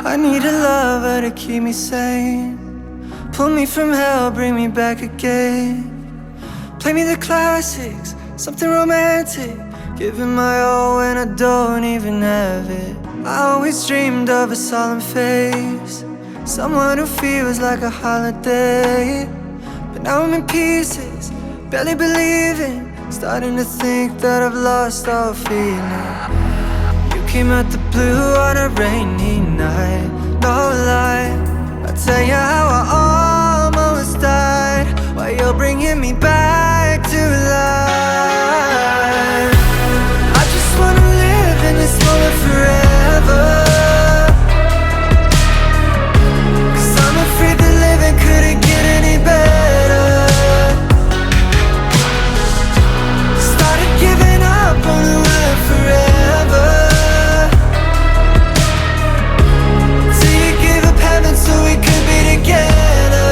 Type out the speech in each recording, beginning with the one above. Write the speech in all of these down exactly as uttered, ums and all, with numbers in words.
I need a lover to keep me sane, pull me from hell, bring me back again. Play me the classics, something romantic, giving my all when I don't even have it. I always dreamed of a solemn face, someone who feels like a holiday. But now I'm in pieces, barely believing, starting to think that I've lost all feeling. You came out the blue on a rainy night, no lie, I'll tell you how I almost died, while you're bringing me back to life. I just wanna live in this moment forever, 'cause I'm afraid that living couldn't get any better. Started giving up on the word forever, till you gave up heaven so we could be together.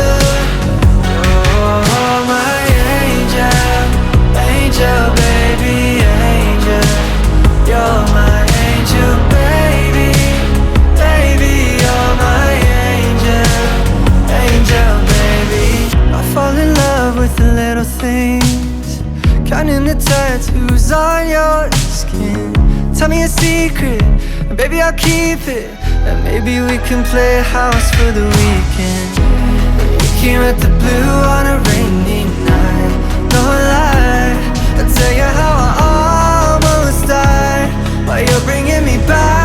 Oh, my angel, angel, baby, angel. You're my angel, baby, baby, you're my angel, angel, baby. I fall in love with the little things, counting the tattoos on your skin. Tell me a secret, and baby I'll keep it, and maybe we can play house for the weekend. You came at the blue on a rainy night, no lie, I'll tell you how I almost died, while you're bringing me back